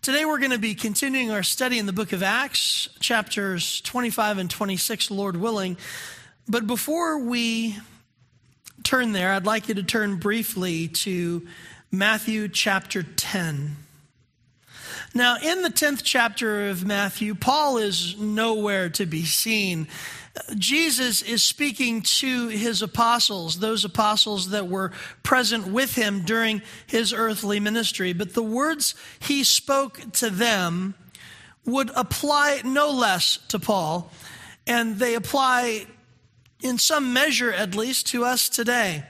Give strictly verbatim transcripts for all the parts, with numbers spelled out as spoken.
Today we're going to be continuing our study in the book of Acts, chapters twenty-five and twenty-six, Lord willing. But before we turn there, I'd like you to turn briefly to Matthew chapter ten. Now, in the tenth chapter of Matthew, Paul is nowhere to be seen. Jesus is speaking to his apostles, those apostles that were present with him during his earthly ministry. But the words he spoke to them would apply no less to Paul, and they apply in some measure, at least, to us today.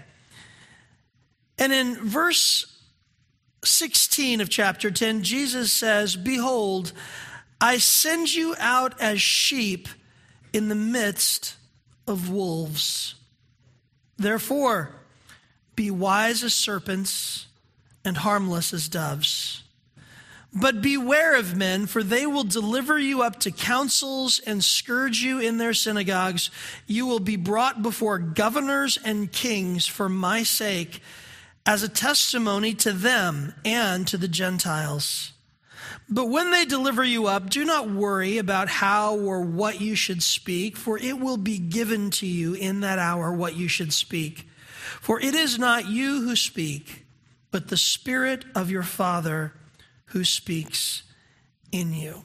And in verse sixteen of chapter ten, Jesus says, "Behold, I send you out as sheep in the midst of wolves. Therefore, be wise as serpents and harmless as doves. But beware of men, for they will deliver you up to councils and scourge you in their synagogues. You will be brought before governors and kings for my sake, as a testimony to them and to the Gentiles. But when they deliver you up, do not worry about how or what you should speak, for it will be given to you in that hour what you should speak. For it is not you who speak, but the Spirit of your Father who speaks in you."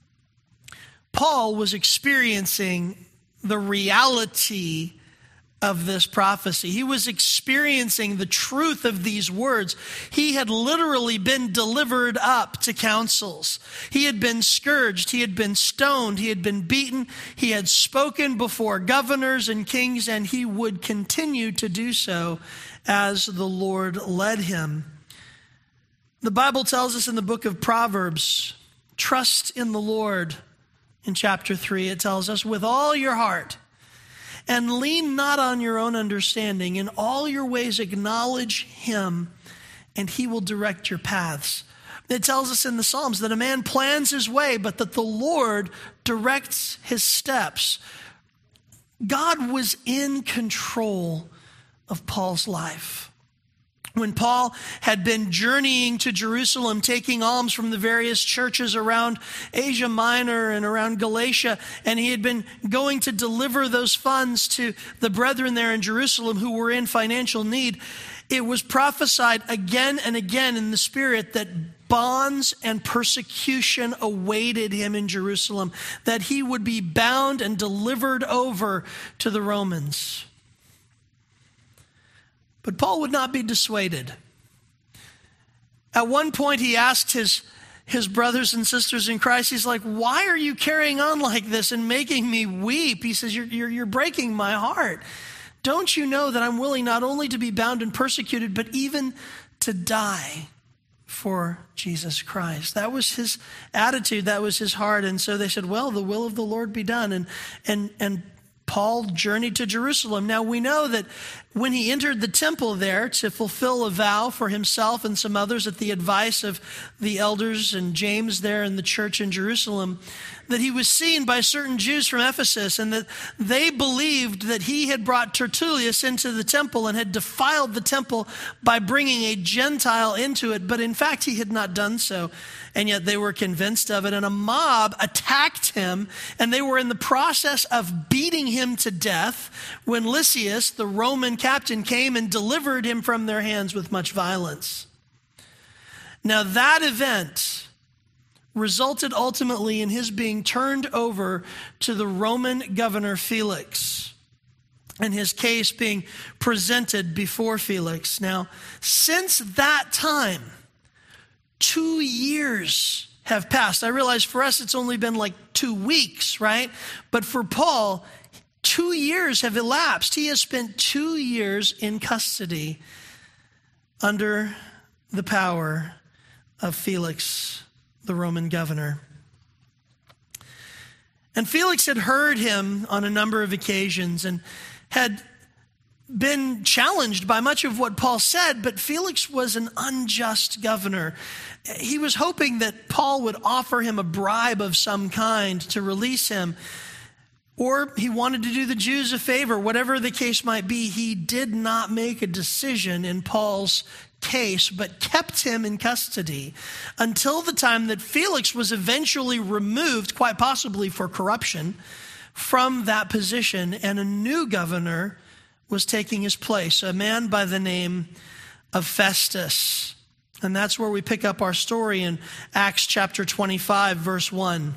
Paul was experiencing the reality of this prophecy. He was experiencing the truth of these words. He had literally been delivered up to councils. He had been scourged. He had been stoned. He had been beaten. He had spoken before governors and kings, and he would continue to do so as the Lord led him. The Bible tells us in the book of Proverbs, trust in the Lord. In chapter three, it tells us, with all your heart, and lean not on your own understanding. In all your ways acknowledge him, and he will direct your paths. It tells us in the Psalms that a man plans his way, but that the Lord directs his steps. God was in control of Paul's life. When Paul had been journeying to Jerusalem, taking alms from the various churches around Asia Minor and around Galatia, and he had been going to deliver those funds to the brethren there in Jerusalem who were in financial need, it was prophesied again and again in the Spirit that bonds and persecution awaited him in Jerusalem, that he would be bound and delivered over to the Romans. But Paul would not be dissuaded. At one point, he asked his, his brothers and sisters in Christ, he's like, "Why are you carrying on like this and making me weep?" He says, you're, you're, you're breaking my heart. Don't you know that I'm willing not only to be bound and persecuted, but even to die for Jesus Christ? That was his attitude. That was his heart. And so they said, well, the will of the Lord be done. And, and, and Paul journeyed to Jerusalem. Now we know that when he entered the temple there to fulfill a vow for himself and some others at the advice of the elders and James there in the church in Jerusalem, that he was seen by certain Jews from Ephesus, and that they believed that he had brought Tertullus into the temple and had defiled the temple by bringing a Gentile into it. But in fact, he had not done so. And yet they were convinced of it, and a mob attacked him, and they were in the process of beating him to death when Lysias, the Roman captain, came and delivered him from their hands with much violence. Now that event resulted ultimately in his being turned over to the Roman governor Felix, and his case being presented before Felix. Now, since that time, two years have passed. I realize for us it's only been like two weeks, right? But for Paul, two years have elapsed. He has spent two years in custody under the power of Felix, the Roman governor. And Felix had heard him on a number of occasions and had been challenged by much of what Paul said, but Felix was an unjust governor. He was hoping that Paul would offer him a bribe of some kind to release him, or he wanted to do the Jews a favor. Whatever the case might be, he did not make a decision in Paul's case, but kept him in custody until the time that Felix was eventually removed, quite possibly for corruption, from that position, and a new governor was taking his place, a man by the name of Festus. And that's where we pick up our story in Acts chapter twenty-five, verse one.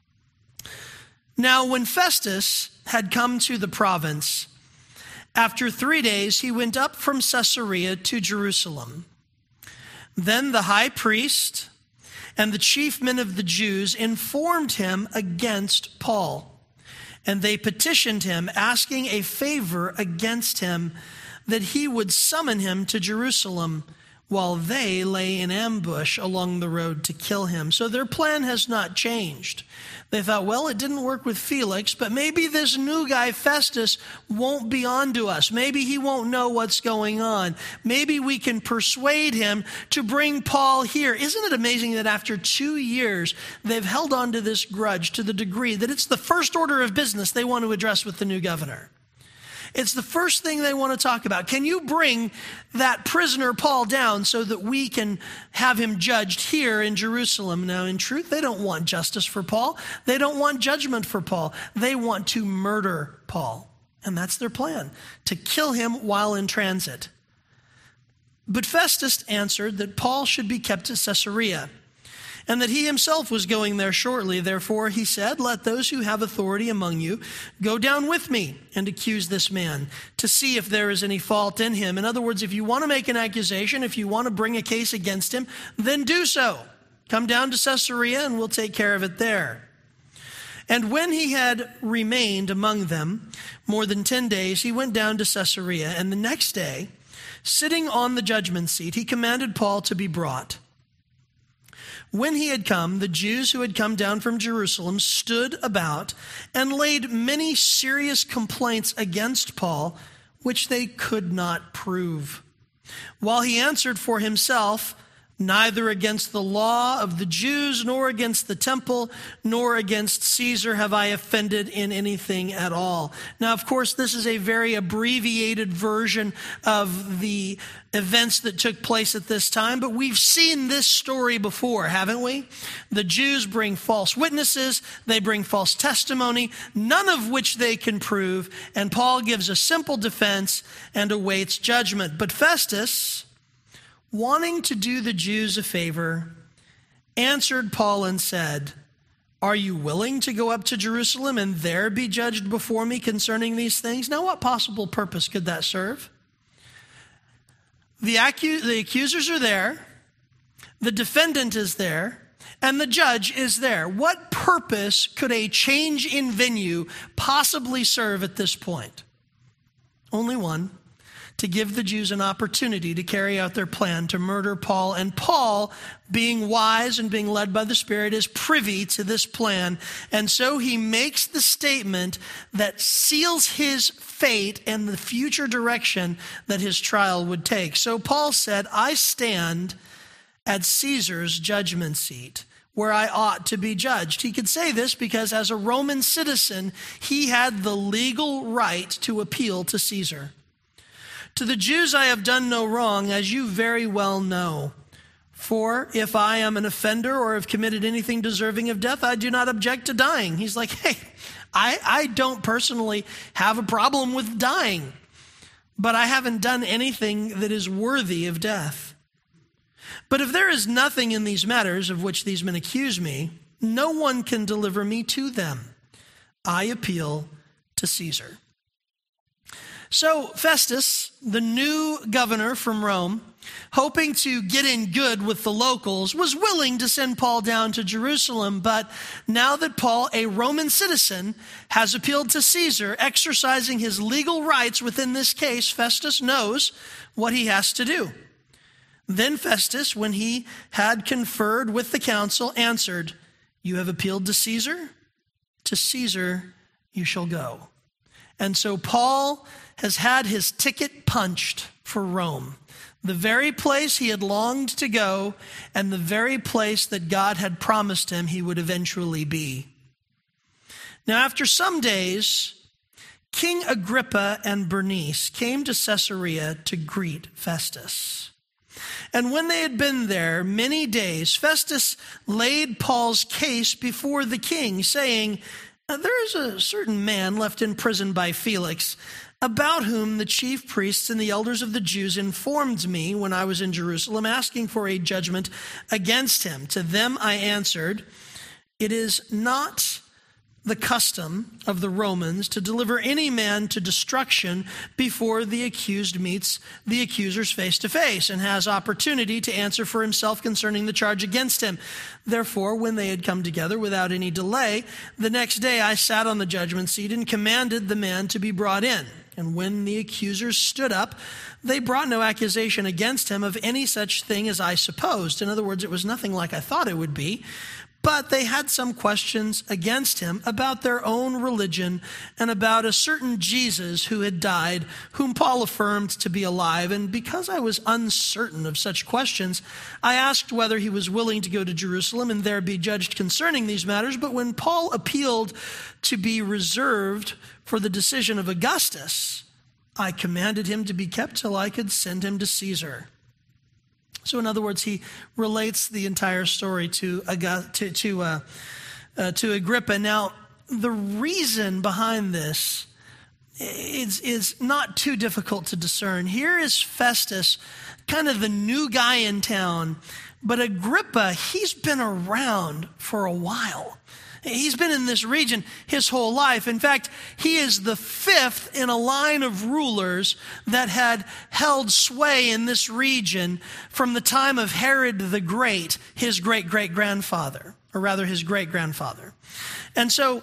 Now, when Festus had come to the province, after three days he went up from Caesarea to Jerusalem. Then the high priest and the chief men of the Jews informed him against Paul, and they petitioned him, asking a favor against him, that he would summon him to Jerusalem, while they lay in ambush along the road to kill him. So their plan has not changed. They thought, well, it didn't work with Felix, but maybe this new guy, Festus, won't be on to us. Maybe he won't know what's going on. Maybe we can persuade him to bring Paul here. Isn't it amazing that after two years, they've held on to this grudge to the degree that it's the first order of business they want to address with the new governor? It's the first thing they want to talk about. Can you bring that prisoner Paul down so that we can have him judged here in Jerusalem? Now, in truth, they don't want justice for Paul. They don't want judgment for Paul. They want to murder Paul. And that's their plan, to kill him while in transit. But Festus answered that Paul should be kept at Caesarea, and that he himself was going there shortly. Therefore, he said, let those who have authority among you go down with me and accuse this man, to see if there is any fault in him. In other words, if you want to make an accusation, if you want to bring a case against him, then do so. Come down to Caesarea and we'll take care of it there. And when he had remained among them more than ten days, he went down to Caesarea. And the next day, sitting on the judgment seat, he commanded Paul to be brought. When he had come, the Jews who had come down from Jerusalem stood about and laid many serious complaints against Paul, which they could not prove. While he answered for himself, neither against the law of the Jews, nor against the temple, nor against Caesar have I offended in anything at all. Now, of course, this is a very abbreviated version of the events that took place at this time, but we've seen this story before, haven't we? The Jews bring false witnesses, they bring false testimony, none of which they can prove, and Paul gives a simple defense and awaits judgment. But Festus, wanting to do the Jews a favor, answered Paul and said, are you willing to go up to Jerusalem and there be judged before me concerning these things? Now, what possible purpose could that serve? The, accu- the accusers are there, the defendant is there, and the judge is there. What purpose could a change in venue possibly serve at this point? Only one. To give the Jews an opportunity to carry out their plan to murder Paul. And Paul, being wise and being led by the Spirit, is privy to this plan. And so he makes the statement that seals his fate and the future direction that his trial would take. So Paul said, I stand at Caesar's judgment seat, where I ought to be judged. He could say this because as a Roman citizen, he had the legal right to appeal to Caesar. To the Jews I have done no wrong, as you very well know. For if I am an offender or have committed anything deserving of death, I do not object to dying. He's like, hey, I, I don't personally have a problem with dying, but I haven't done anything that is worthy of death. But if there is nothing in these matters of which these men accuse me, no one can deliver me to them. I appeal to Caesar. So Festus, the new governor from Rome, hoping to get in good with the locals, was willing to send Paul down to Jerusalem. But now that Paul, a Roman citizen, has appealed to Caesar, exercising his legal rights within this case, Festus knows what he has to do. Then Festus, when he had conferred with the council, answered, you have appealed to Caesar? To Caesar you shall go. And so Paul has had his ticket punched for Rome, the very place he had longed to go and the very place that God had promised him he would eventually be. Now, after some days, King Agrippa and Bernice came to Caesarea to greet Festus. And when they had been there many days, Festus laid Paul's case before the king, saying, "There is a certain man left in prison by Felix, about whom the chief priests and the elders of the Jews informed me when I was in Jerusalem, asking for a judgment against him. To them I answered, it is not the custom of the Romans to deliver any man to destruction before the accused meets the accusers face to face and has opportunity to answer for himself concerning the charge against him. Therefore, when they had come together without any delay, the next day I sat on the judgment seat and commanded the man to be brought in. And when the accusers stood up, they brought no accusation against him of any such thing as I supposed." In other words, it was nothing like I thought it would be. But they had some questions against him about their own religion and about a certain Jesus who had died, whom Paul affirmed to be alive. And because I was uncertain of such questions, I asked whether he was willing to go to Jerusalem and there be judged concerning these matters. But when Paul appealed to be reserved for the decision of Augustus, I commanded him to be kept till I could send him to Caesar. So in other words, he relates the entire story to to to, uh, uh, to Agrippa. Now, the reason behind this is, is not too difficult to discern. Here is Festus, kind of the new guy in town, but Agrippa, he's been around for a while. He's been in this region his whole life. In fact, he is the fifth in a line of rulers that had held sway in this region from the time of Herod the Great, his great-great-grandfather, or rather his great-grandfather. And so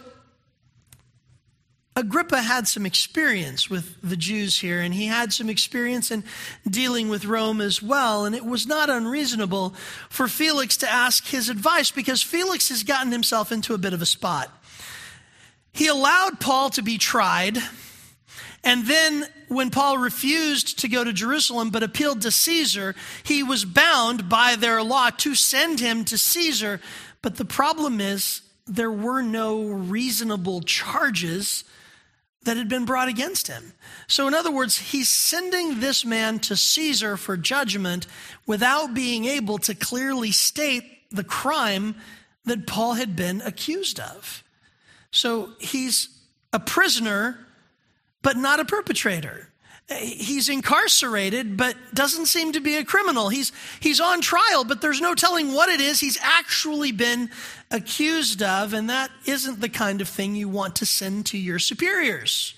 Agrippa had some experience with the Jews here, and he had some experience in dealing with Rome as well. And it was not unreasonable for Felix to ask his advice, because Felix has gotten himself into a bit of a spot. He allowed Paul to be tried, and then when Paul refused to go to Jerusalem but appealed to Caesar, he was bound by their law to send him to Caesar. But the problem is, there were no reasonable charges that had been brought against him. So in other words, he's sending this man to Caesar for judgment without being able to clearly state the crime that Paul had been accused of. So he's a prisoner, but not a perpetrator. He's incarcerated, but doesn't seem to be a criminal. He's he's on trial, but there's no telling what it is he's actually been accused of, and that isn't the kind of thing you want to send to your superiors.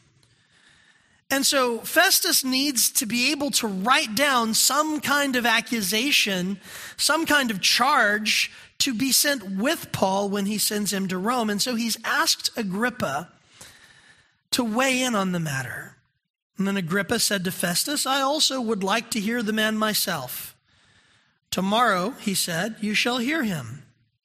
And so Festus needs to be able to write down some kind of accusation, some kind of charge to be sent with Paul when he sends him to Rome. And so he's asked Agrippa to weigh in on the matter. And then Agrippa said to Festus, "I also would like to hear the man myself. Tomorrow," he said, "you shall hear him."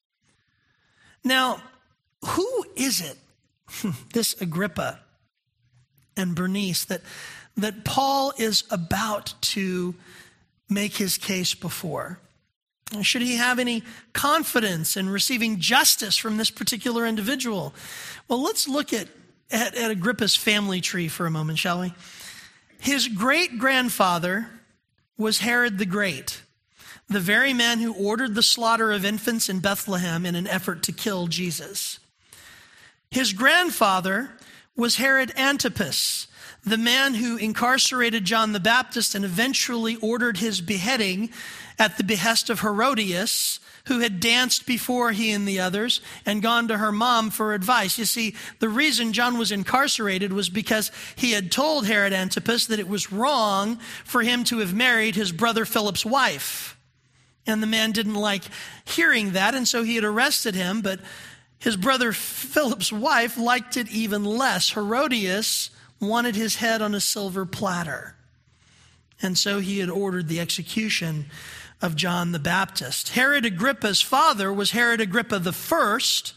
Now, who is it, this Agrippa and Bernice, that, that Paul is about to make his case before? Should he have any confidence in receiving justice from this particular individual? Well, let's look at, at, at Agrippa's family tree for a moment, shall we? His great-grandfather was Herod the Great, the very man who ordered the slaughter of infants in Bethlehem in an effort to kill Jesus. His grandfather was Herod Antipas, the man who incarcerated John the Baptist and eventually ordered his beheading at the behest of Herodias, who had danced before he and the others and gone to her mom for advice. You see, the reason John was incarcerated was because he had told Herod Antipas that it was wrong for him to have married his brother Philip's wife. And the man didn't like hearing that, and so he had arrested him, but his brother Philip's wife liked it even less. Herodias wanted his head on a silver platter. And so he had ordered the execution of John the Baptist. Herod Agrippa's father was Herod Agrippa the First,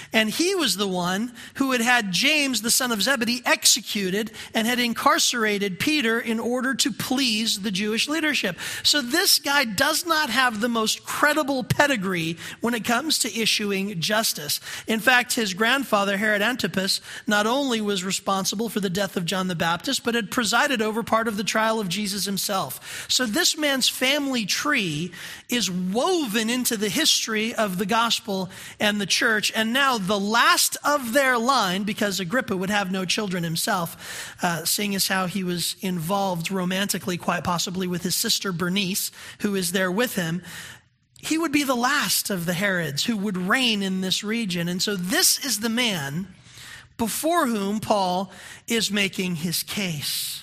And he was the one who had had James, the son of Zebedee, executed and had incarcerated Peter in order to please the Jewish leadership. So this guy does not have the most credible pedigree when it comes to issuing justice. In fact, his grandfather, Herod Antipas, not only was responsible for the death of John the Baptist, but had presided over part of the trial of Jesus himself. So this man's family tree is woven into the history of the gospel and the church. And now the last of their line, because Agrippa would have no children himself, uh, seeing as how he was involved romantically, quite possibly, with his sister Bernice, who is there with him, he would be the last of the Herods who would reign in this region. And so this is the man before whom Paul is making his case.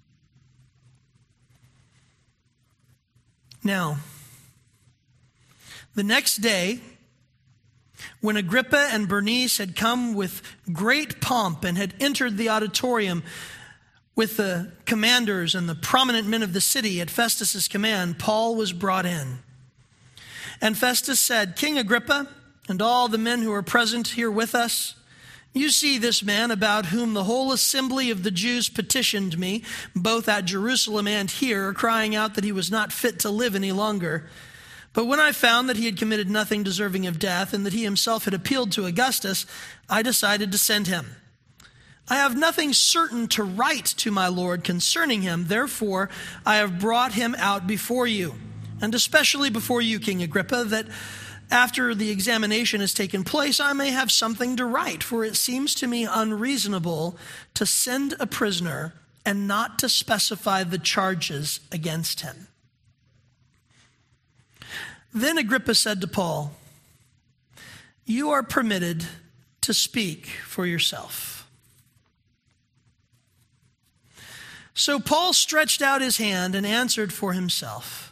Now, the next day, when Agrippa and Bernice had come with great pomp and had entered the auditorium with the commanders and the prominent men of the city at Festus's command, Paul was brought in. And Festus said, "King Agrippa, and all the men who are present here with us, you see this man about whom the whole assembly of the Jews petitioned me, both at Jerusalem and here, crying out that he was not fit to live any longer. But when I found that he had committed nothing deserving of death and that he himself had appealed to Augustus, I decided to send him. I have nothing certain to write to my Lord concerning him. Therefore, I have brought him out before you, and especially before you, King Agrippa, that after the examination has taken place, I may have something to write. For it seems to me unreasonable to send a prisoner and not to specify the charges against him." Then Agrippa said to Paul, "You are permitted to speak for yourself." So Paul stretched out his hand and answered for himself,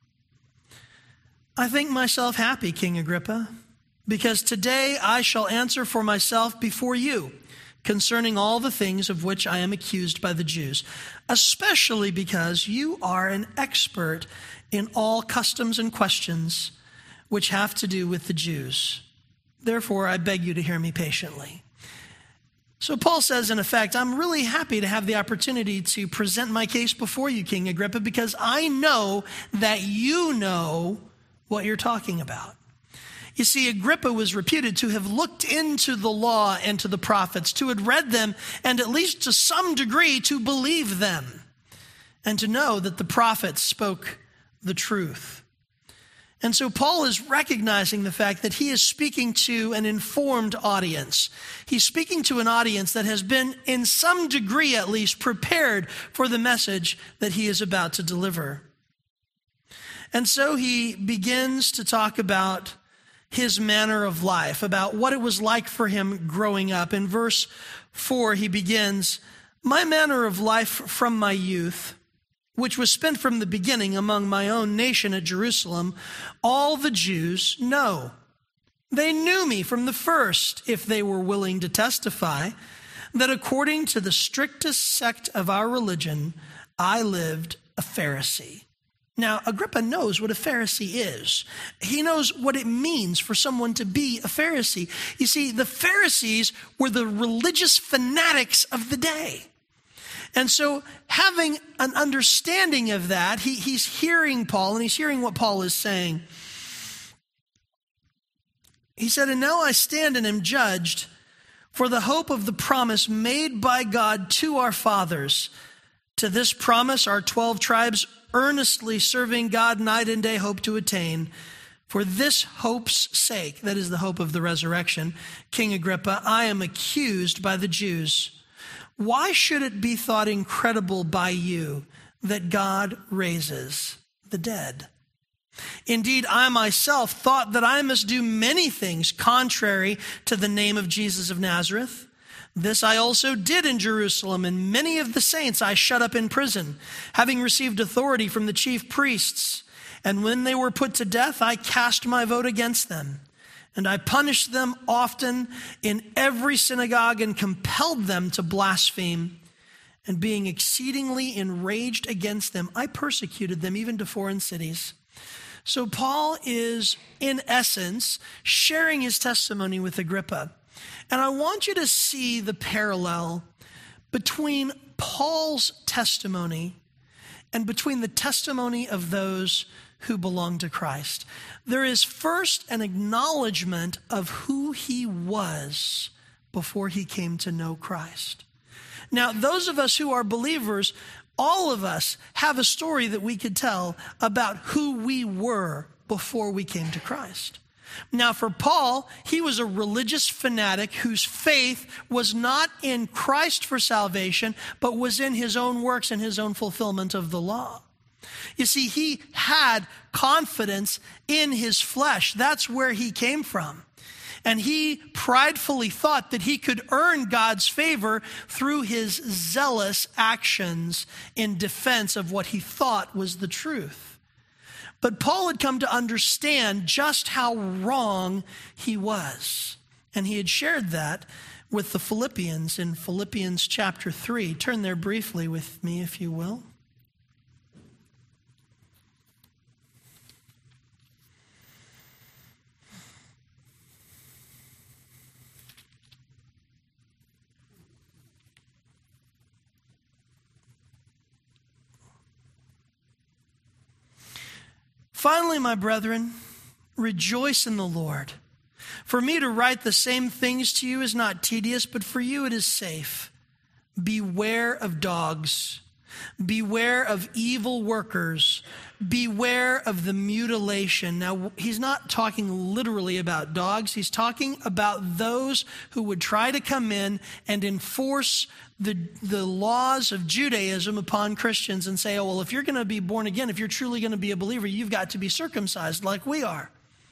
"I think myself happy, King Agrippa, because today I shall answer for myself before you concerning all the things of which I am accused by the Jews, especially because you are an expert in all customs and questions which have to do with the Jews. Therefore, I beg you to hear me patiently." So Paul says, in effect, I'm really happy to have the opportunity to present my case before you, King Agrippa, because I know that you know what you're talking about. You see, Agrippa was reputed to have looked into the law and to the prophets, to have read them, and at least to some degree to believe them, and to know that the prophets spoke the truth. And so Paul is recognizing the fact that he is speaking to an informed audience. He's speaking to an audience that has been, in some degree at least, prepared for the message that he is about to deliver. And so he begins to talk about his manner of life, about what it was like for him growing up. In verse four, he begins, "My manner of life from my youth, which was spent from the beginning among my own nation at Jerusalem, all the Jews know. They knew me from the first, if they were willing to testify, that according to the strictest sect of our religion, I lived a Pharisee." Now, Agrippa knows what a Pharisee is. He knows what it means for someone to be a Pharisee. You see, the Pharisees were the religious fanatics of the day. And so having an understanding of that, he, he's hearing Paul, and he's hearing what Paul is saying. He said, "And now I stand and am judged for the hope of the promise made by God to our fathers. To this promise our twelve tribes earnestly serving God night and day hope to attain. For this hope's sake," that is the hope of the resurrection, "King Agrippa, I am accused by the Jews. Why should it be thought incredible by you that God raises the dead? Indeed, I myself thought that I must do many things contrary to the name of Jesus of Nazareth. This I also did in Jerusalem, and many of the saints I shut up in prison, having received authority from the chief priests. And when they were put to death, I cast my vote against them. And I punished them often in every synagogue and compelled them to blaspheme. And being exceedingly enraged against them, I persecuted them even to foreign cities." So Paul is, in essence, sharing his testimony with Agrippa. And I want you to see the parallel between Paul's testimony and between the testimony of those who belong to Christ. There is first an acknowledgement of who he was before he came to know Christ. Now, those of us who are believers, all of us have a story that we could tell about who we were before we came to Christ. Now, for Paul, he was a religious fanatic whose faith was not in Christ for salvation, but was in his own works and his own fulfillment of the law. You see, he had confidence in his flesh. That's where he came from. And he pridefully thought that he could earn God's favor through his zealous actions in defense of what he thought was the truth. But Paul had come to understand just how wrong he was. And he had shared that with the Philippians in Philippians chapter three. Turn there briefly with me, if you will. Finally, my brethren, rejoice in the Lord. For me to write the same things to you is not tedious, but for you it is safe. Beware of dogs. Beware of evil workers. Beware of the mutilation. Now, he's not talking literally about dogs. He's talking about those who would try to come in and enforce the, the laws of Judaism upon Christians and say, oh, well, if you're going to be born again, if you're truly going to be a believer, you've got to be circumcised like we are.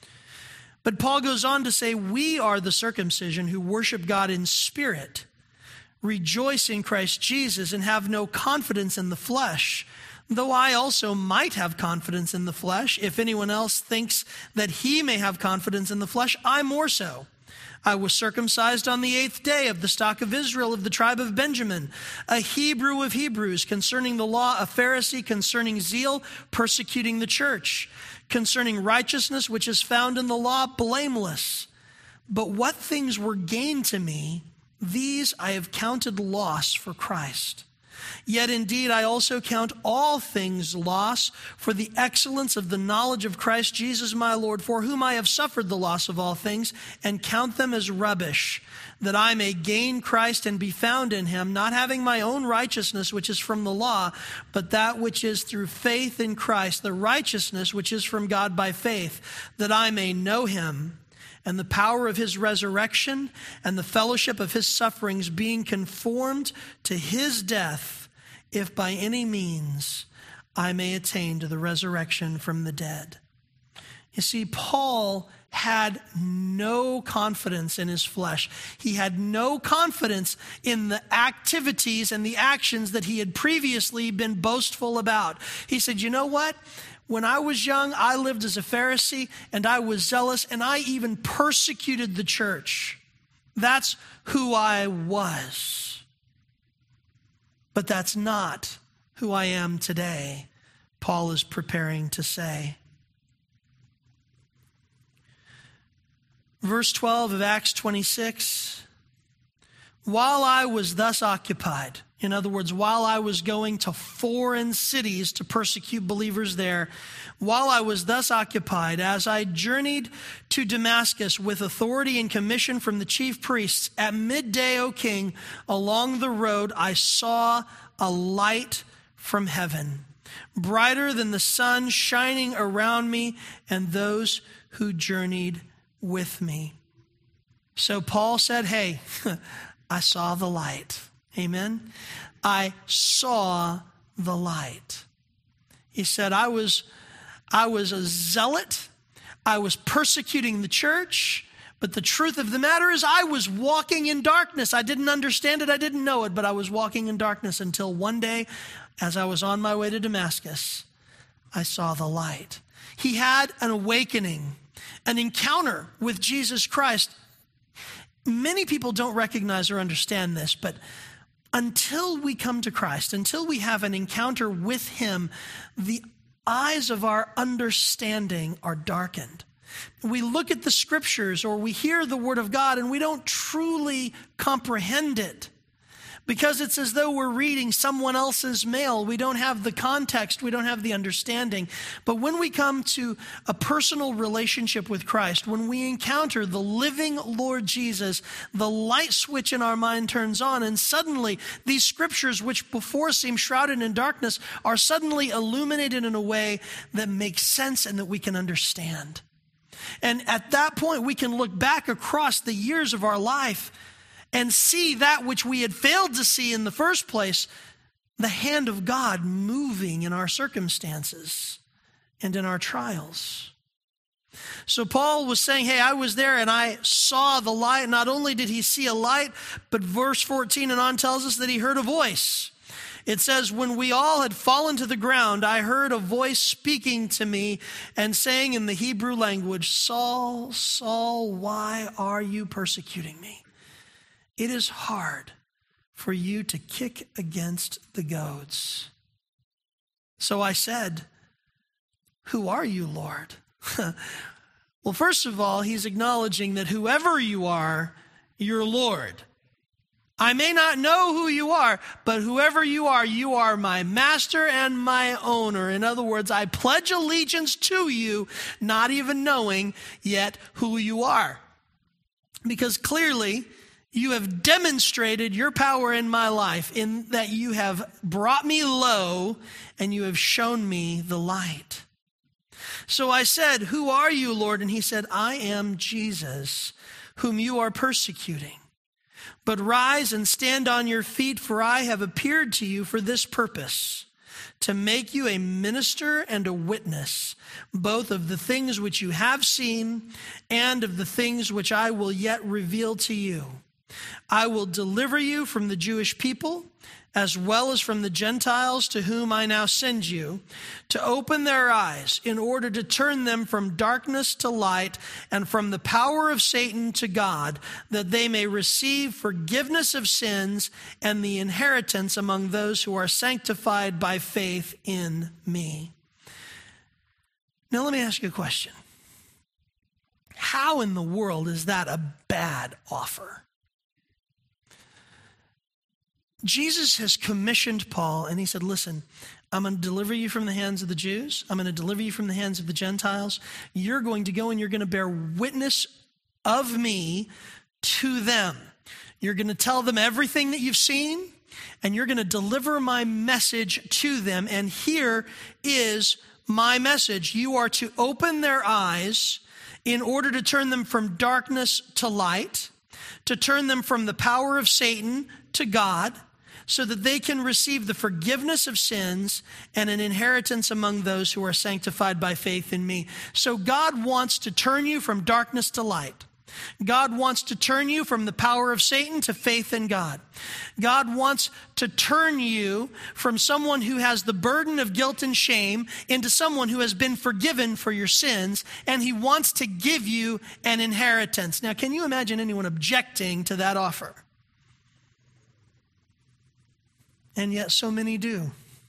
But Paul goes on to say, we are the circumcision who worship God in spirit, rejoice in Christ Jesus, and have no confidence in the flesh, though I also might have confidence in the flesh. If anyone else thinks that he may have confidence in the flesh, I more so. I was circumcised on the eighth day of the stock of Israel of the tribe of Benjamin, a Hebrew of Hebrews, concerning the law, a Pharisee, concerning zeal, persecuting the church, concerning righteousness, which is found in the law, blameless. But what things were gain to me, these I have counted loss for Christ. Yet indeed I also count all things loss for the excellence of the knowledge of Christ Jesus my Lord, for whom I have suffered the loss of all things, and count them as rubbish, that I may gain Christ and be found in him, not having my own righteousness which is from the law, but that which is through faith in Christ, the righteousness which is from God by faith, that I may know him and the power of his resurrection and the fellowship of his sufferings, being conformed to his death, if by any means I may attain to the resurrection from the dead. You see, Paul had no confidence in his flesh. He had no confidence in the activities and the actions that he had previously been boastful about. He said, you know what? When I was young, I lived as a Pharisee, and I was zealous, and I even persecuted the church. That's who I was. But that's not who I am today, Paul is preparing to say. Verse twelve of Acts twenty-six, while I was thus occupied, in other words, while I was going to foreign cities to persecute believers there, while I was thus occupied, as I journeyed to Damascus with authority and commission from the chief priests, at midday, O king, along the road I saw a light from heaven, brighter than the sun, shining around me and those who journeyed with me. So Paul said, hey, I saw the light. Amen. I saw the light. He said, I was, I was a zealot. I was persecuting the church. But the truth of the matter is I was walking in darkness. I didn't understand it. I didn't know it, but I was walking in darkness until one day, as I was on my way to Damascus, I saw the light. He had an awakening, an encounter with Jesus Christ. Many people don't recognize or understand this, but until we come to Christ, until we have an encounter with him, the eyes of our understanding are darkened. We look at the scriptures or we hear the word of God and we don't truly comprehend it because it's as though we're reading someone else's mail. We don't have the context. We don't have the understanding. But when we come to a personal relationship with Christ, when we encounter the living Lord Jesus, the light switch in our mind turns on, and suddenly these scriptures, which before seemed shrouded in darkness, are suddenly illuminated in a way that makes sense and that we can understand. And at that point, we can look back across the years of our life and see that which we had failed to see in the first place, the hand of God moving in our circumstances and in our trials. So Paul was saying, hey, I was there and I saw the light. Not only did he see a light, but verse fourteen and on tells us that he heard a voice. It says, when we all had fallen to the ground, I heard a voice speaking to me and saying in the Hebrew language, Saul, Saul, why are you persecuting me? It is hard for you to kick against the goads. So I said, who are you, Lord? Well, first of all, he's acknowledging that whoever you are, you're Lord. I may not know who you are, but whoever you are, you are my master and my owner. In other words, I pledge allegiance to you, not even knowing yet who you are. Because clearly, you have demonstrated your power in my life in that you have brought me low and you have shown me the light. So I said, who are you, Lord? And he said, I am Jesus, whom you are persecuting. But rise and stand on your feet, for I have appeared to you for this purpose, to make you a minister and a witness, both of the things which you have seen and of the things which I will yet reveal to you. I will deliver you from the Jewish people, as well as from the Gentiles to whom I now send you, to open their eyes in order to turn them from darkness to light and from the power of Satan to God, that they may receive forgiveness of sins and the inheritance among those who are sanctified by faith in me. Now let me ask you a question. How in the world is that a bad offer? Jesus has commissioned Paul, and he said, listen, I'm going to deliver you from the hands of the Jews. I'm going to deliver you from the hands of the Gentiles. You're going to go and you're going to bear witness of me to them. You're going to tell them everything that you've seen, and you're going to deliver my message to them. And here is my message. You are to open their eyes in order to turn them from darkness to light, to turn them from the power of Satan to God, so that they can receive the forgiveness of sins and an inheritance among those who are sanctified by faith in me. So God wants to turn you from darkness to light. God wants to turn you from the power of Satan to faith in God. God wants to turn you from someone who has the burden of guilt and shame into someone who has been forgiven for your sins, and he wants to give you an inheritance. Now, can you imagine anyone objecting to that offer? And yet so many do.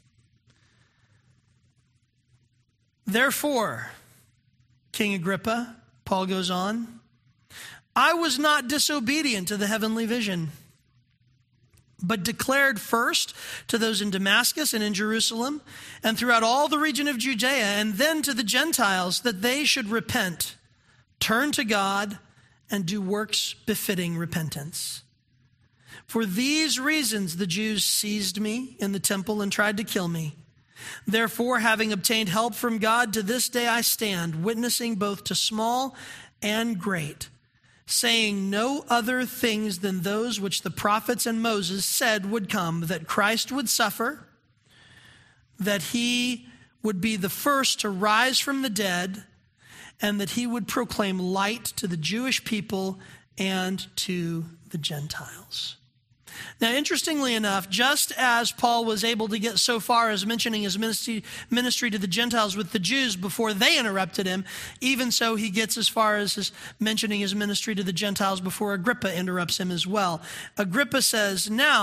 Therefore, King Agrippa, Paul goes on, I was not disobedient to the heavenly vision, but declared first to those in Damascus and in Jerusalem and throughout all the region of Judea, and then to the Gentiles, that they should repent, turn to God, and do works befitting repentance. For these reasons, the Jews seized me in the temple and tried to kill me. Therefore, having obtained help from God, to this day I stand, witnessing both to small and great, saying no other things than those which the prophets and Moses said would come, that Christ would suffer, that he would be the first to rise from the dead, and that he would proclaim light to the Jewish people and to the Gentiles. Now, interestingly enough, just as Paul was able to get so far as mentioning his ministry, ministry to the Gentiles with the Jews before they interrupted him, even so he gets as far as his mentioning his ministry to the Gentiles before Agrippa interrupts him as well. Agrippa says, now,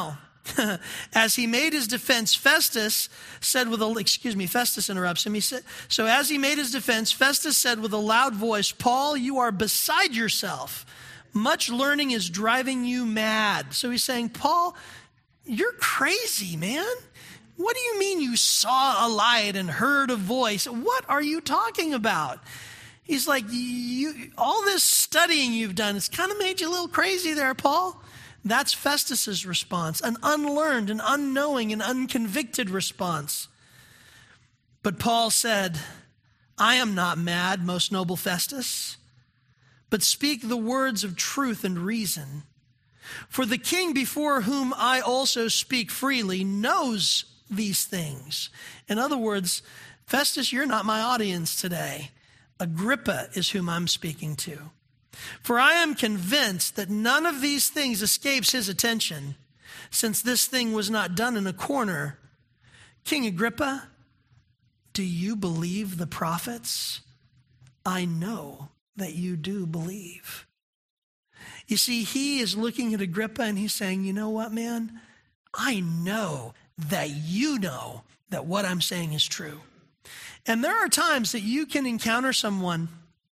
as he made his defense, Festus said with a, excuse me, Festus interrupts him. He said, so as he made his defense, Festus said with a loud voice, Paul, you are beside yourself. Much learning is driving you mad. So he's saying, Paul, you're crazy, man. What do you mean you saw a light and heard a voice? What are you talking about? He's like, you, all this studying you've done, it's kind of made you a little crazy there, Paul. That's Festus's response, an unlearned, an unknowing, an unconvicted response. But Paul said, I am not mad, most noble Festus, but speak the words of truth and reason. For the king before whom I also speak freely knows these things. In other words, Festus, you're not my audience today. Agrippa is whom I'm speaking to. For I am convinced that none of these things escapes his attention, since this thing was not done in a corner. King Agrippa, do you believe the prophets? I know that you do believe. You see, he is looking at Agrippa and he's saying, you know what, man? I know that you know that what I'm saying is true. And there are times that you can encounter someone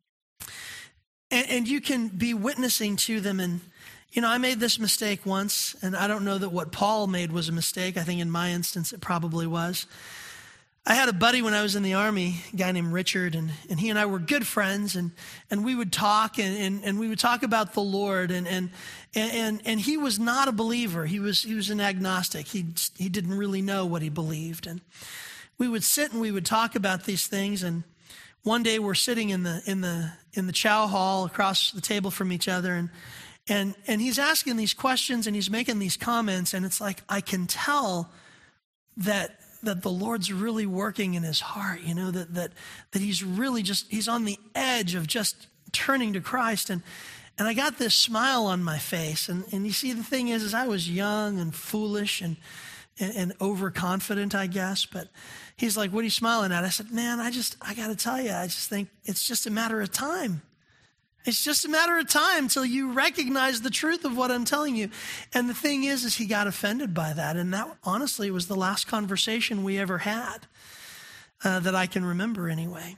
and, and you can be witnessing to them. And, you know, I made this mistake once, and I don't know that what Paul made was a mistake. I think in my instance, it probably was. I had a buddy when I was in the Army, a guy named Richard, and, and he and I were good friends, and, and we would talk, and, and, and we would talk about the Lord, and, and, and, and he was not a believer. He was, he was an agnostic. He, he didn't really know what he believed. And we would sit and we would talk about these things, and one day we're sitting in the, in the, in the chow hall across the table from each other, and, and, and he's asking these questions, and he's making these comments, and it's like, I can tell that that the Lord's really working in his heart, you know, that that that he's really just, he's on the edge of just turning to Christ. And and I got this smile on my face. And, and you see, the thing is, is I was young and foolish and, and, and overconfident, I guess. But he's like, what are you smiling at? I said, man, I just, I got to tell you, I just think it's just a matter of time. It's just a matter of time till you recognize the truth of what I'm telling you. And the thing is, is he got offended by that. And that honestly was the last conversation we ever had uh, that I can remember anyway.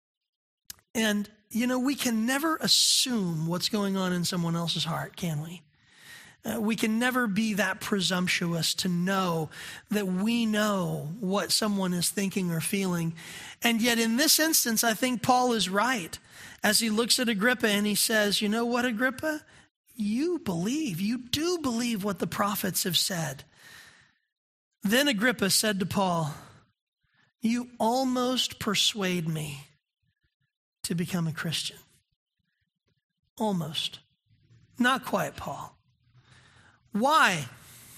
And, you know, we can never assume what's going on in someone else's heart, can we? Uh, we can never be that presumptuous to know that we know what someone is thinking or feeling. And yet in this instance, I think Paul is right. As he looks at Agrippa and he says, you know what, Agrippa? You believe, you do believe what the prophets have said. Then Agrippa said to Paul, you almost persuade me to become a Christian. Almost. Not quite, Paul. Why?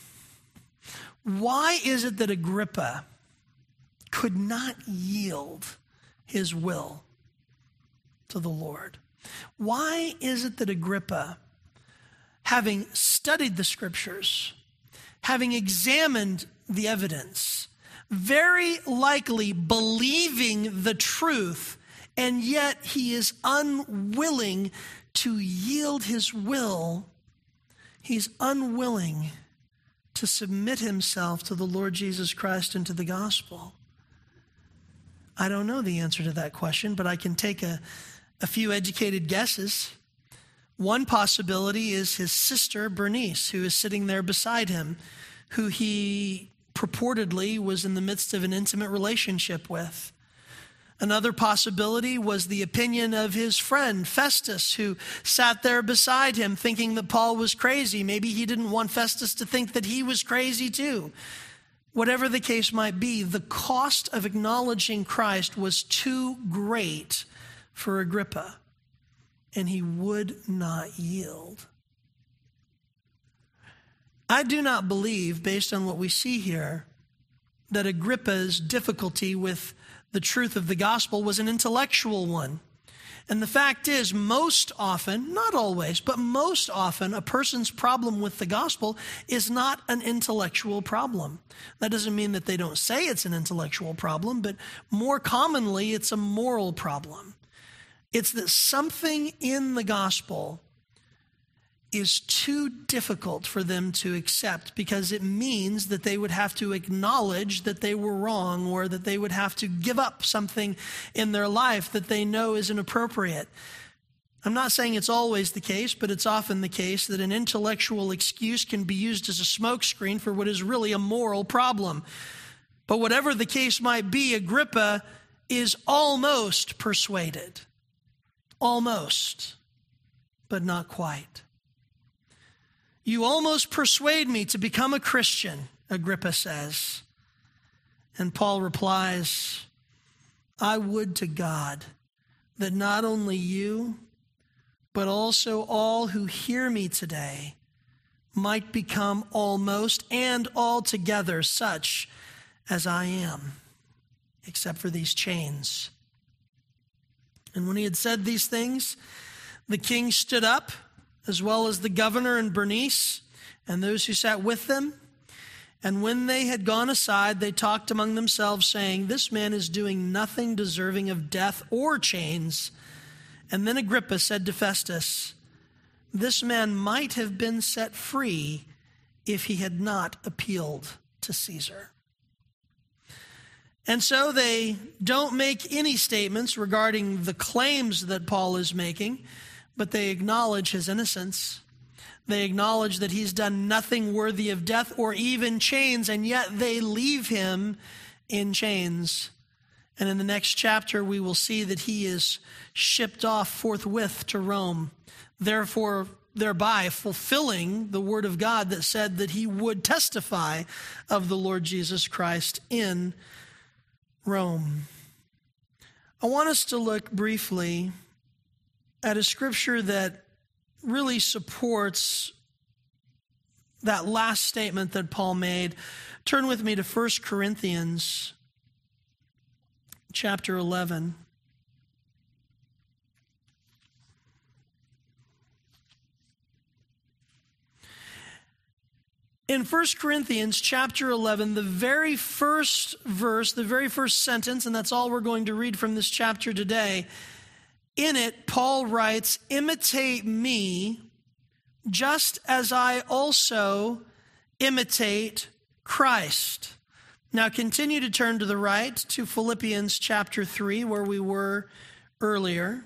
Why is it that Agrippa could not yield his will to the Lord? Why is it that Agrippa, having studied the scriptures, having examined the evidence, very likely believing the truth, and yet he is unwilling to yield his will, he's unwilling to submit himself to the Lord Jesus Christ and to the gospel? I don't know the answer to that question, but I can take a A few educated guesses. One possibility is his sister, Bernice, who is sitting there beside him, who he purportedly was in the midst of an intimate relationship with. Another possibility was the opinion of his friend, Festus, who sat there beside him thinking that Paul was crazy. Maybe he didn't want Festus to think that he was crazy too. Whatever the case might be, the cost of acknowledging Christ was too great for Agrippa, and he would not yield. I do not believe, based on what we see here, that Agrippa's difficulty with the truth of the gospel was an intellectual one. And the fact is, most often, not always, but most often, a person's problem with the gospel is not an intellectual problem. That doesn't mean that they don't say it's an intellectual problem, but more commonly, it's a moral problem. It's that something in the gospel is too difficult for them to accept, because it means that they would have to acknowledge that they were wrong, or that they would have to give up something in their life that they know is inappropriate. I'm not saying it's always the case, but it's often the case that an intellectual excuse can be used as a smokescreen for what is really a moral problem. But whatever the case might be, Agrippa is almost persuaded. Almost, but not quite. You almost persuade me to become a Christian, Agrippa says. And Paul replies, I would to God that not only you, but also all who hear me today might become almost and altogether such as I am, except for these chains. And when he had said these things, the king stood up, as well as the governor and Bernice, and those who sat with them. And when they had gone aside, they talked among themselves, saying, this man is doing nothing deserving of death or chains. And then Agrippa said to Festus, this man might have been set free if he had not appealed to Caesar. And so they don't make any statements regarding the claims that Paul is making, but they acknowledge his innocence. They acknowledge that he's done nothing worthy of death or even chains, and yet they leave him in chains. And in the next chapter, we will see that he is shipped off forthwith to Rome, therefore, thereby fulfilling the word of God that said that he would testify of the Lord Jesus Christ in Rome. I want us to look briefly at a scripture that really supports that last statement that Paul made. Turn with me to First Corinthians chapter eleven. In First Corinthians chapter eleven, the very first verse, the very first sentence, and that's all we're going to read from this chapter today, in it, Paul writes, imitate me just as I also imitate Christ. Now continue to turn to the right to Philippians chapter three, where we were earlier.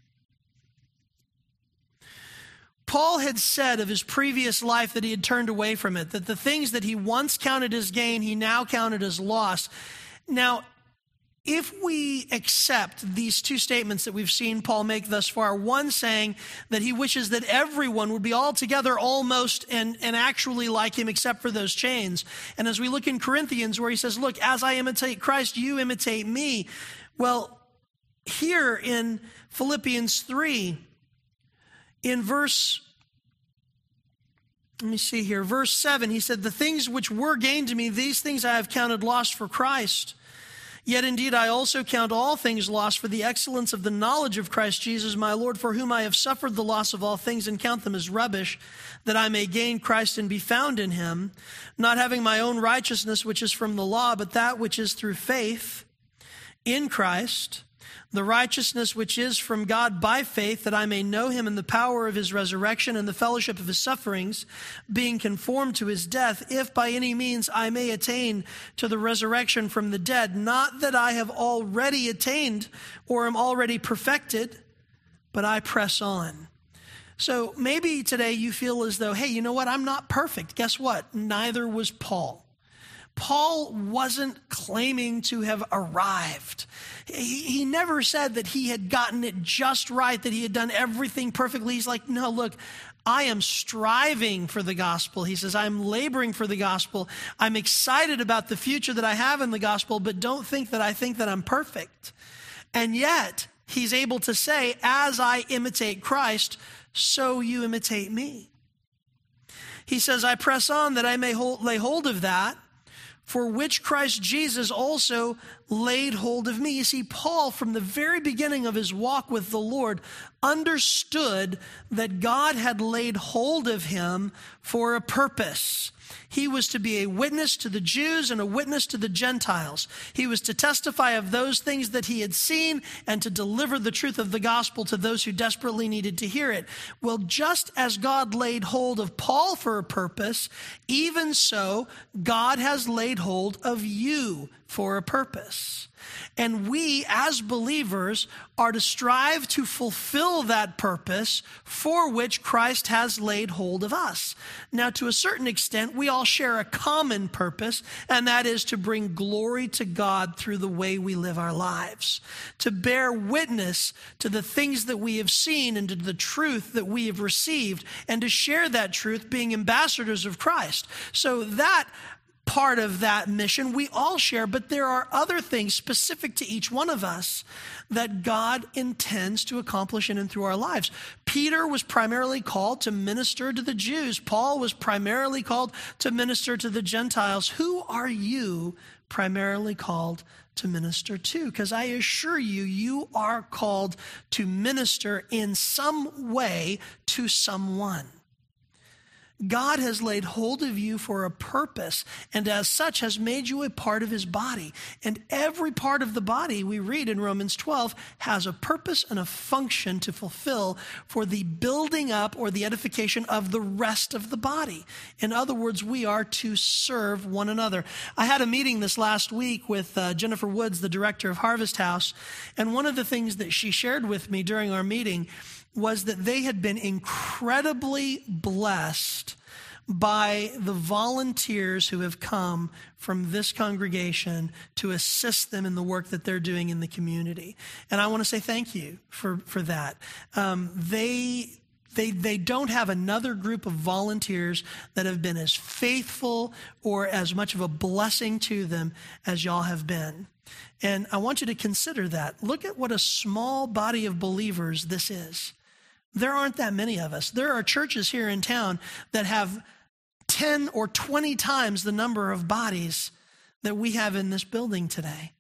Paul had said of his previous life that he had turned away from it, that the things that he once counted as gain, he now counted as loss. Now, if we accept these two statements that we've seen Paul make thus far, one saying that he wishes that everyone would be altogether almost and, and actually like him except for those chains. And as we look in Corinthians where he says, look, as I imitate Christ, you imitate me. Well, here in Philippians three, in verse, let me see here, verse seven, he said, the things which were gained to me, these things I have counted loss for Christ. Yet indeed I also count all things lost for the excellence of the knowledge of Christ Jesus my Lord, for whom I have suffered the loss of all things and count them as rubbish, that I may gain Christ and be found in him, not having my own righteousness which is from the law, but that which is through faith in Christ, the righteousness which is from God by faith, that I may know him in the power of his resurrection and the fellowship of his sufferings, being conformed to his death, if by any means I may attain to the resurrection from the dead. Not that I have already attained or am already perfected, but I press on. So maybe today you feel as though, hey, you know what? I'm not perfect. Guess what? Neither was Paul. Paul wasn't claiming to have arrived. He, he never said that he had gotten it just right, that he had done everything perfectly. He's like, no, look, I am striving for the gospel. He says, I'm laboring for the gospel. I'm excited about the future that I have in the gospel, but don't think that I think that I'm perfect. And yet, he's able to say, as I imitate Christ, so you imitate me. He says, I press on that I may hold, lay hold of that, for which Christ Jesus also laid hold of me. You see, Paul, from the very beginning of his walk with the Lord, understood that God had laid hold of him for a purpose. He was to be a witness to the Jews and a witness to the Gentiles. He was to testify of those things that he had seen and to deliver the truth of the gospel to those who desperately needed to hear it. Well, just as God laid hold of Paul for a purpose, even so, God has laid hold of you for a purpose. And we, as believers, are to strive to fulfill that purpose for which Christ has laid hold of us. Now, to a certain extent, we all share a common purpose, and that is to bring glory to God through the way we live our lives, to bear witness to the things that we have seen and to the truth that we have received, and to share that truth being ambassadors of Christ. So that part of that mission we all share, but there are other things specific to each one of us that God intends to accomplish in and through our lives. Peter was primarily called to minister to the Jews. Paul was primarily called to minister to the Gentiles. Who are you primarily called to minister to? Because I assure you, you are called to minister in some way to someone. God has laid hold of you for a purpose, and as such has made you a part of his body. And every part of the body, we read in Romans twelve, has a purpose and a function to fulfill for the building up or the edification of the rest of the body. In other words, we are to serve one another. I had a meeting this last week with uh, Jennifer Woods, the director of Harvest House, and one of the things that she shared with me during our meeting was that they had been incredibly blessed by the volunteers who have come from this congregation to assist them in the work that they're doing in the community. And I want to say thank you for, for that. Um, they... They they don't have another group of volunteers that have been as faithful or as much of a blessing to them as y'all have been. And I want you to consider that. Look at what a small body of believers this is. There aren't that many of us. There are churches here in town that have ten or twenty times the number of bodies that we have in this building today.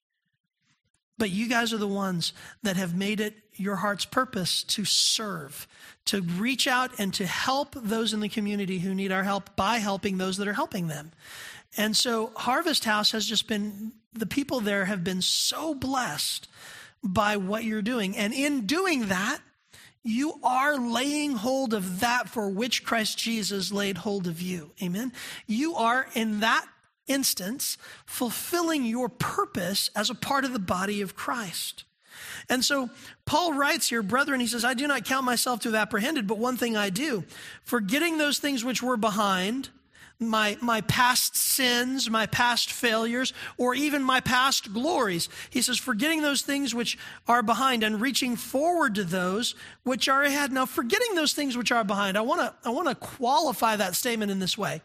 But you guys are the ones that have made it your heart's purpose to serve, to reach out and to help those in the community who need our help by helping those that are helping them. And so Harvest House has just been, the people there have been so blessed by what you're doing. And in doing that, you are laying hold of that for which Christ Jesus laid hold of you. Amen. You are in that instance fulfilling your purpose as a part of the body of Christ. And so Paul writes here, brethren, he says, I do not count myself to have apprehended, but one thing I do, forgetting those things which were behind, my, my past sins, my past failures, or even my past glories. He says, forgetting those things which are behind and reaching forward to those which are ahead. Now, forgetting those things which are behind, I want to I want to qualify that statement in this way.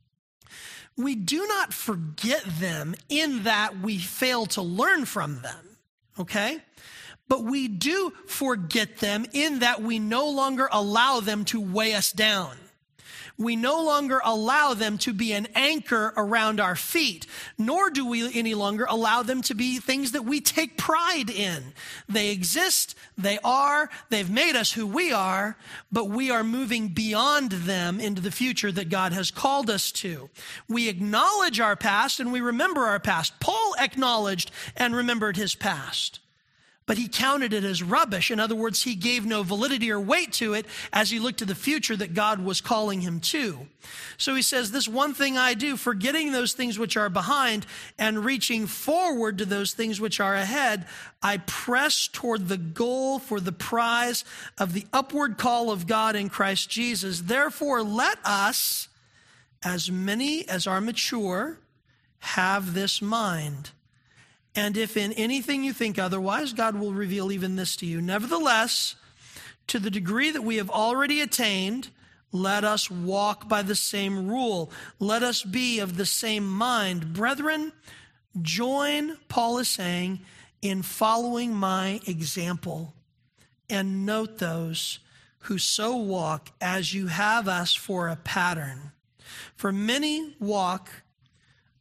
We do not forget them in that we fail to learn from them, okay? But we do forget them in that we no longer allow them to weigh us down. We no longer allow them to be an anchor around our feet, nor do we any longer allow them to be things that we take pride in. They exist, they are, they've made us who we are, but we are moving beyond them into the future that God has called us to. We acknowledge our past and we remember our past. Paul acknowledged and remembered his past, but he counted it as rubbish. In other words, he gave no validity or weight to it as he looked to the future that God was calling him to. So he says, this one thing I do, forgetting those things which are behind and reaching forward to those things which are ahead, I press toward the goal for the prize of the upward call of God in Christ Jesus. Therefore, let us, as many as are mature, have this mind. And if in anything you think otherwise, God will reveal even this to you. Nevertheless, to the degree that we have already attained, let us walk by the same rule. Let us be of the same mind. Brethren, join, Paul is saying, in following my example. And note those who so walk as you have us for a pattern. For many walk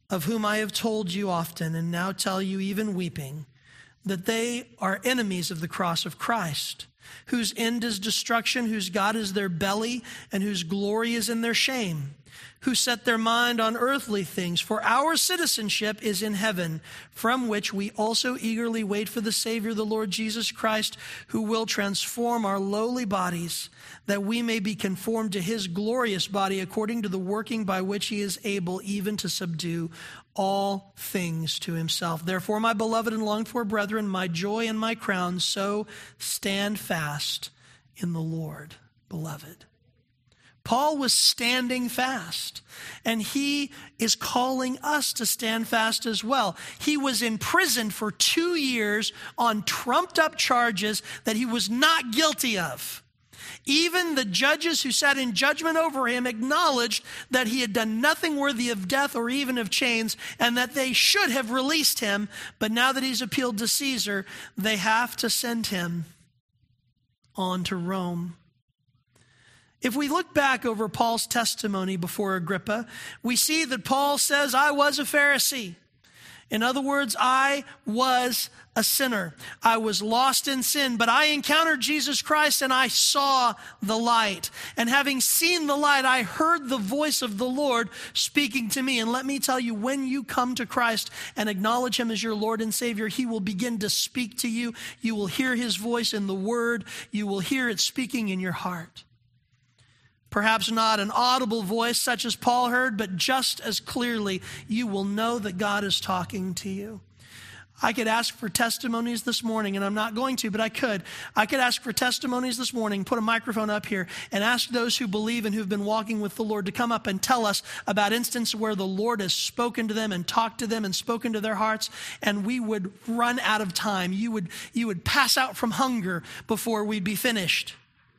of whom I have told you often and now tell you even weeping, that they are enemies of the cross of Christ, whose end is destruction, whose God is their belly, and whose glory is in their shame, who set their mind on earthly things. For our citizenship is in heaven, from which we also eagerly wait for the Savior, the Lord Jesus Christ, who will transform our lowly bodies, that we may be conformed to his glorious body, according to the working by which he is able even to subdue all things to himself. Therefore, my beloved and longed for brethren, my joy and my crown, so stand fast in the Lord, beloved. Paul was standing fast, and he is calling us to stand fast as well. He was in prison for two years on trumped up charges that he was not guilty of. Even the judges who sat in judgment over him acknowledged that he had done nothing worthy of death or even of chains, and that they should have released him. But now that he's appealed to Caesar, they have to send him on to Rome. If we look back over Paul's testimony before Agrippa, we see that Paul says, I was a Pharisee. In other words, I was a sinner. I was lost in sin, but I encountered Jesus Christ and I saw the light. And having seen the light, I heard the voice of the Lord speaking to me. And let me tell you, when you come to Christ and acknowledge him as your Lord and Savior, he will begin to speak to you. You will hear his voice in the word. You will hear it speaking in your heart. Perhaps not an audible voice such as Paul heard, but just as clearly, you will know that God is talking to you. I could ask for testimonies this morning, and I'm not going to, but I could. I could ask for testimonies this morning, put a microphone up here, and ask those who believe and who've been walking with the Lord to come up and tell us about instances where the Lord has spoken to them and talked to them and spoken to their hearts, and we would run out of time. You would, you would pass out from hunger before we'd be finished.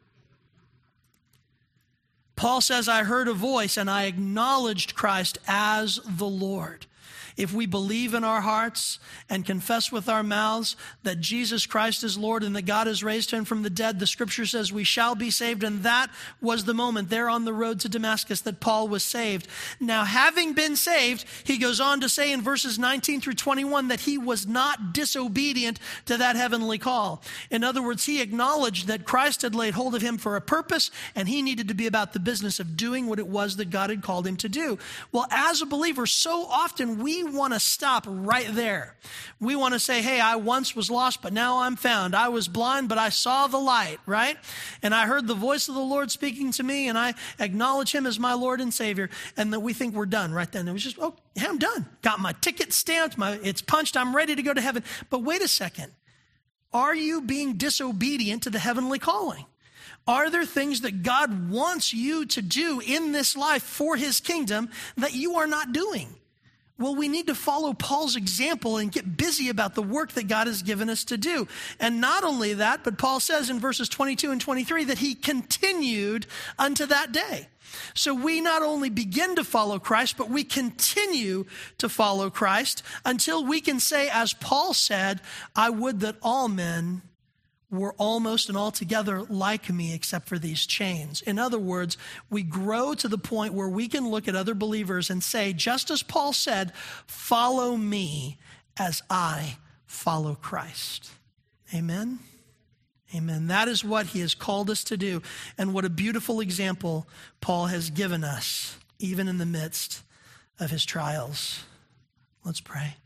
Paul says, I heard a voice and I acknowledged Christ as the Lord. If we believe in our hearts and confess with our mouths that Jesus Christ is Lord and that God has raised him from the dead, the scripture says we shall be saved. And that was the moment there on the road to Damascus that Paul was saved. Now, having been saved, he goes on to say in verses nineteen through twenty-one that he was not disobedient to that heavenly call. In other words, he acknowledged that Christ had laid hold of him for a purpose and he needed to be about the business of doing what it was that God had called him to do. Well, as a believer, so often we want to stop right there. We want to say, hey, I once was lost, but now I'm found. I was blind, but I saw the light, right? And I heard the voice of the Lord speaking to me, and I acknowledge him as my Lord and Savior, and that we think we're done right then. It was just, oh, yeah, I'm done. Got my ticket stamped, my it's punched, I'm ready to go to heaven. But wait a second. Are you being disobedient to the heavenly calling? Are there things that God wants you to do in this life for his kingdom that you are not doing? Well, we need to follow Paul's example and get busy about the work that God has given us to do. And not only that, but Paul says in verses twenty-two and twenty-three that he continued unto that day. So we not only begin to follow Christ, but we continue to follow Christ until we can say, as Paul said, I would that all men were almost and altogether like me except for these chains. In other words, we grow to the point where we can look at other believers and say, just as Paul said, follow me as I follow Christ. Amen? Amen. That is what he has called us to do. And what a beautiful example Paul has given us, even in the midst of his trials. Let's pray.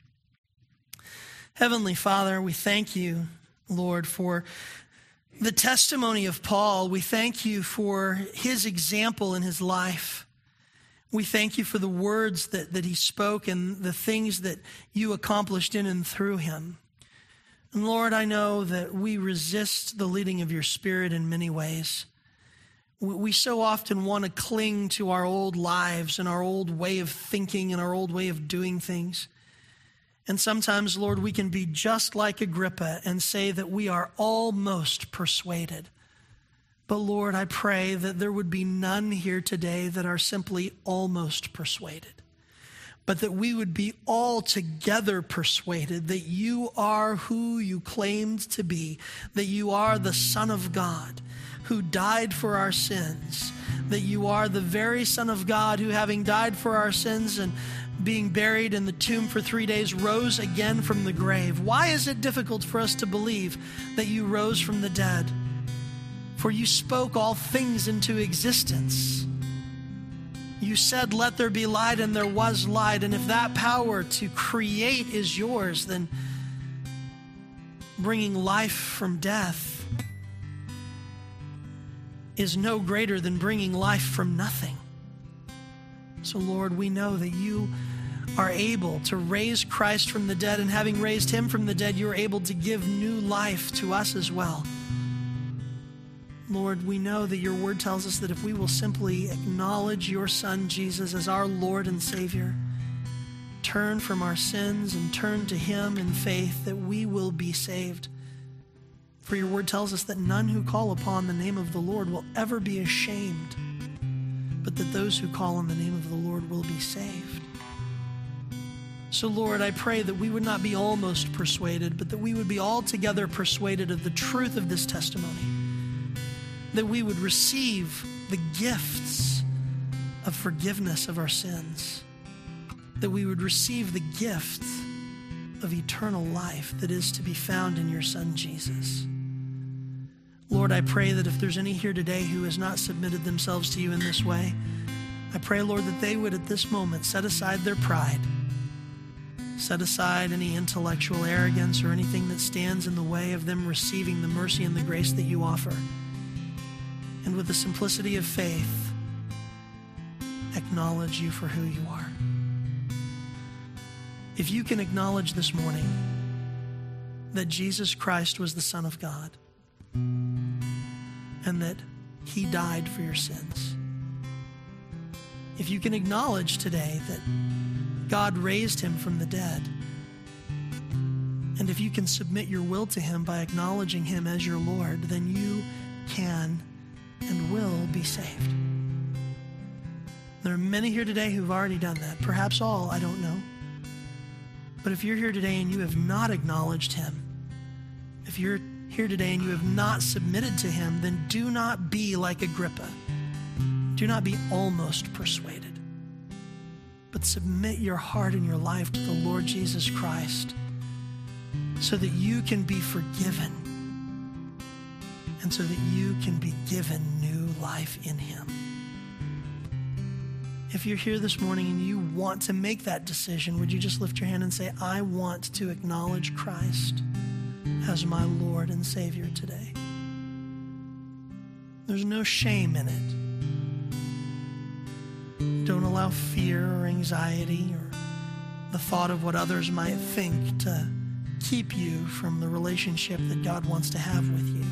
Heavenly Father, we thank you, Lord, for the testimony of Paul. We thank you for his example in his life. We thank you for the words that, that he spoke and the things that you accomplished in and through him. And Lord, I know that we resist the leading of your Spirit in many ways. We, we so often want to cling to our old lives and our old way of thinking and our old way of doing things. And sometimes, Lord, we can be just like Agrippa and say that we are almost persuaded. But Lord, I pray that there would be none here today that are simply almost persuaded, but that we would be altogether persuaded that you are who you claimed to be, that you are the Son of God who died for our sins, that you are the very Son of God who, having died for our sins and being buried in the tomb for three days, rose again from the grave. Why is it difficult for us to believe that you rose from the dead? For you spoke all things into existence. You said, let there be light, and there was light. And if that power to create is yours, then bringing life from death is no greater than bringing life from nothing. So, Lord, we know that you are able to raise Christ from the dead, and having raised him from the dead, you are able to give new life to us as well. Lord, we know that your word tells us that if we will simply acknowledge your Son, Jesus, as our Lord and Savior, turn from our sins and turn to him in faith, that we will be saved. For your word tells us that none who call upon the name of the Lord will ever be ashamed, but that those who call on the name of the Lord will be saved. So, Lord, I pray that we would not be almost persuaded, but that we would be altogether persuaded of the truth of this testimony, that we would receive the gifts of forgiveness of our sins, that we would receive the gift of eternal life that is to be found in your Son, Jesus. Lord, I pray that if there's any here today who has not submitted themselves to you in this way, I pray, Lord, that they would at this moment set aside their pride, set aside any intellectual arrogance or anything that stands in the way of them receiving the mercy and the grace that you offer. And with the simplicity of faith, acknowledge you for who you are. If you can acknowledge this morning that Jesus Christ was the Son of God and that he died for your sins, if you can acknowledge today that God raised him from the dead, and if you can submit your will to him by acknowledging him as your Lord, then you can and will be saved. There are many here today who've already done that. Perhaps all, I don't know. But if you're here today and you have not acknowledged him, if you're here today and you have not submitted to him, then do not be like Agrippa. Do not be almost persuaded, but submit your heart and your life to the Lord Jesus Christ so that you can be forgiven and so that you can be given new life in him. If you're here this morning and you want to make that decision, would you just lift your hand and say, I want to acknowledge Christ as my Lord and Savior today? There's no shame in it. Don't allow fear or anxiety or the thought of what others might think to keep you from the relationship that God wants to have with you.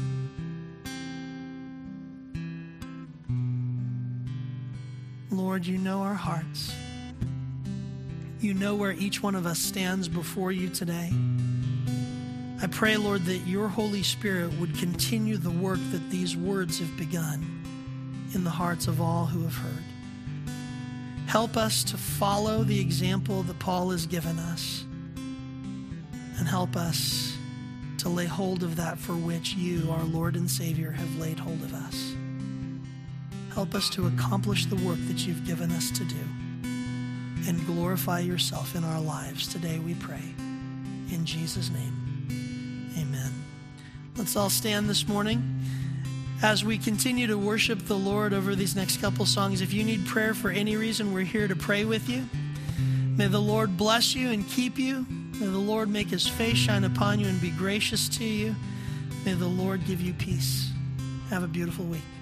Lord, you know our hearts. You know where each one of us stands before you today. I pray, Lord, that your Holy Spirit would continue the work that these words have begun in the hearts of all who have heard. Help us to follow the example that Paul has given us, and help us to lay hold of that for which you, our Lord and Savior, have laid hold of us. Help us to accomplish the work that you've given us to do and glorify yourself in our lives today, we pray. In Jesus' name, amen. Let's all stand this morning as we continue to worship the Lord over these next couple songs. If you need prayer for any reason, we're here to pray with you. May the Lord bless you and keep you. May the Lord make his face shine upon you and be gracious to you. May the Lord give you peace. Have a beautiful week.